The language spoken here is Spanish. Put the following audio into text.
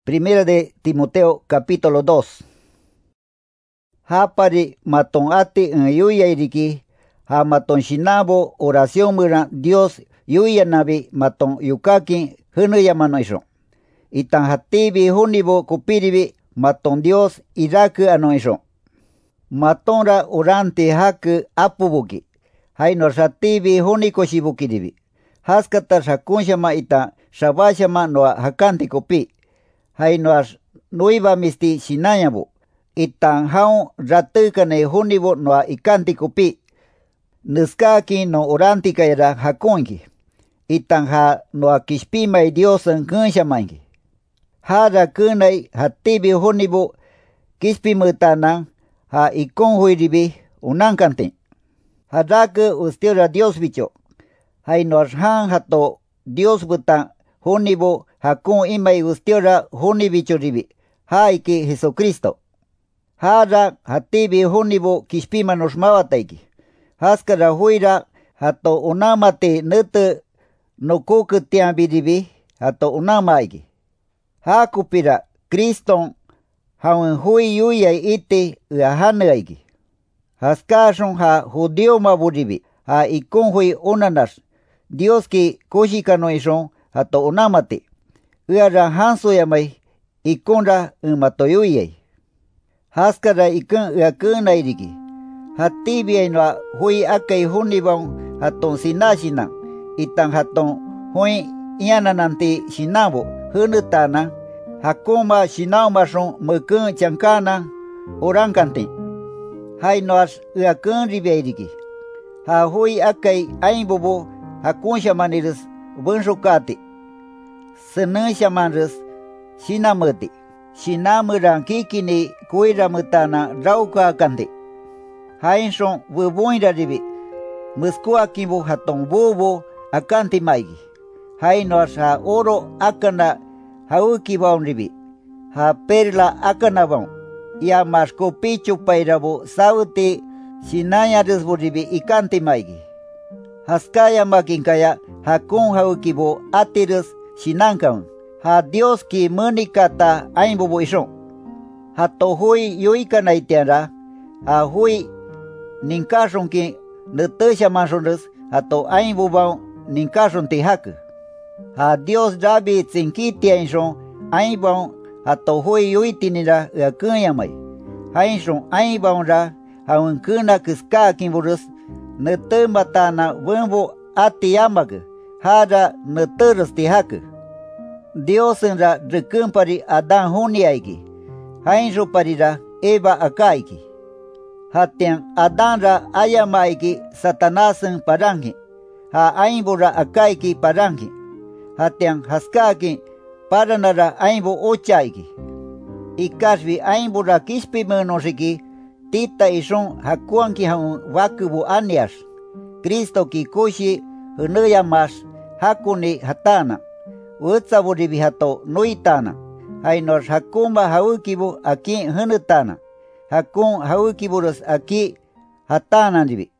Primera de Timoteo capítulo 2. Hapari maton ati en yuyairiki, ha maton shinabo oración mura Dios yuyanabi maton yukakin hunuyamanoisho. Itan hatibi hunibo kupiribi maton Dios iraku anoisho. Matonra uranti haku apubuki, haino shatibi hunikosibukiribi. Haskata shakunshama ita shabashama noa hakanti kupi. Hainoas nuiva misti sinayabu. Itan haun ratukane hunibo noa ikanti kupi. Nuskaki no uranti kayara hakunki. Itan ha noa kishpimay Diosan kunshamainki. Hara kunay hatibi hunibo kishpimutanan ha ikonhuiribi unankantin. Haraku ustira Dios bicho. Hainoas han hato Dios butan hunibo hakun imay ustira hunibichoribi. Haiki Jesucristo. Hara hatibi hunibo kishpimanos mawataiki. Haskara huira hato unamate nutu nukuku tiambiribi hato unamaiki. Hakupira Kriston haun hui yuyay iti uahanuaiki. Haskashon ha judio maburibi ha ikunhui unanas. Dios ki kushikanoishon hato unamate. Uara hanso yamay ikunra umatoyuyay. Haskara ikun uakunairiki. Hatibi ainoa hui akay hunibon haton sinashina. Itan haton hui ianananti shinabo hunutana. Hakuma shinaumason mukun chankana urankanti. Hainoas uakun ribeiriki. Ha hui akay aimbobo hakunshamanirus bunshukati. Senunshamanrus shinamati. Shinamuran kikini kuiramutana rauka kanti. Hainson wubuinra ribi. Muskuakibu haton bubu akanti maigi. Hainoas ha oro akana haukibaun ribi. Ha perla akanabaun. Ya masko pichu pairabu sauti sinayarusbu ribi ikanti maigi. Haskaya makinkaya hakun haukibu atirus sinankaun. Ha Dios ki munikata aimbubu ishon. Hato hui yuikanaitianra. Ha hui ninkashon ki nutusha manshonrus hato aimbubaun ninkashon tihaku. Ha Dios rabi tsinkiti ainshon aimbaun hato hui yuitinira uakunyamay. Hainshon aimbaun ra haunkuna kuska kimburus nutumatana wumbu ati yamaku. Hara nuturus tihaku. Diosen ra rukumpari Adán huniaiki. Hainro parira Eva akaiki. Hatian Adán ra ayamaiki Satanasen parangi. Ha aimbo ra akaiki parangi. Hatian haskaki paranara aimbo ochaiki. Ikasvi aimbo ra kispi menosiki tita ishon hakuanki haun wakubu anias. Kristo ki kushi hunuyamas hakuni hatana. Utsaburibi hato nuitana. Hainos hakuma haukibu aki hunutana. Hakun haukiburus aki hatana ribi.